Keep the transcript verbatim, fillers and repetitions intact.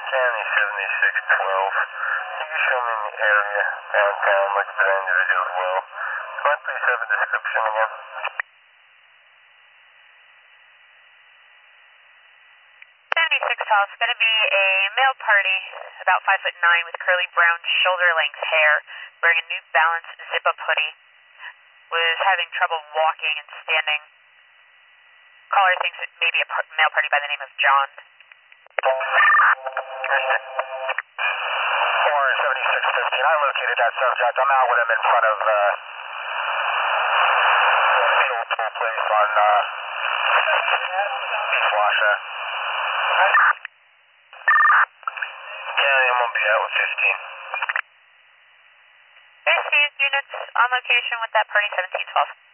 County seventy-six twelve. Can you show me in the area downtown looking for that individual as well? Can I please have a description again? seventy-six twelve. It's going to be a male party, about five foot nine, with curly brown shoulder-length hair, wearing a New Balance zip-up hoodie. Was having trouble walking and standing. Caller thinks it may be a par male party by the name of John. four seventy-six fifteen. I located that subject. I'm out with him in front of uh, the old toll place on uh, East Washoe. County, I'm going to be out with fifteen. Received units on location with that party seventeen twelve.